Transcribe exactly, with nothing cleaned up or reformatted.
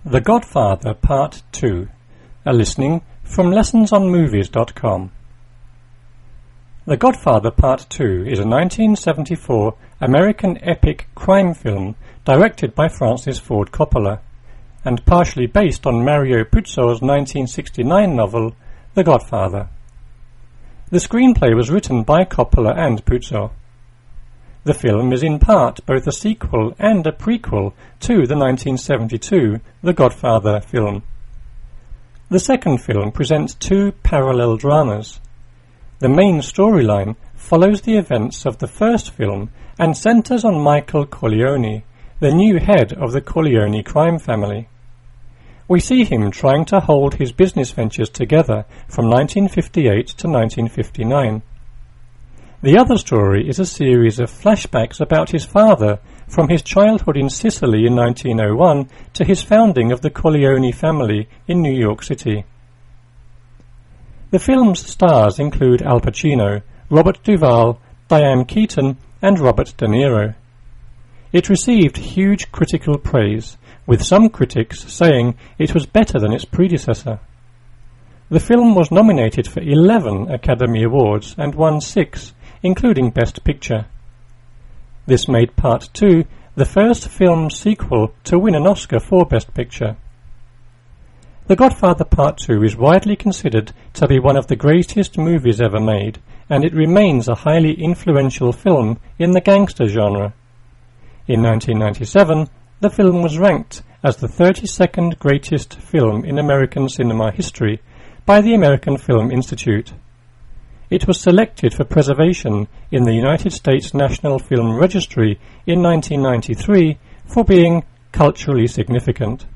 The Godfather Part two, a listening from lessons on movies dot com. The Godfather Part two is a nineteen seventy-four American epic crime film directed by Francis Ford Coppola and partially based on Mario Puzo's nineteen sixty-nine novel The Godfather. The screenplay was written by Coppola and Puzo. The film is in part both a sequel and a prequel to the nineteen seventy-two The Godfather film. The second film presents two parallel dramas. The main storyline follows the events of the first film and centers on Michael Corleone, the new head of the Corleone crime family. We see him trying to hold his business ventures together from nineteen fifty-eight to nineteen fifty-nine. The other story is a series of flashbacks about his father, from his childhood in Sicily in nineteen oh one to his founding of the Corleone family in New York City. The film's stars include Al Pacino, Robert Duvall, Diane Keaton, and Robert De Niro. It received huge critical praise, with some critics saying it was better than its predecessor. The film was nominated for eleven Academy Awards and won six, including Best Picture. This made Part two the first film sequel to win an Oscar for Best Picture. The Godfather Part two is widely considered to be one of the greatest movies ever made, and it remains a highly influential film in the gangster genre. In nineteen ninety-seven, the film was ranked as the thirty-second greatest film in American cinema history by the American Film Institute. It was selected for preservation in the United States National Film Registry in nineteen ninety-three for being culturally significant.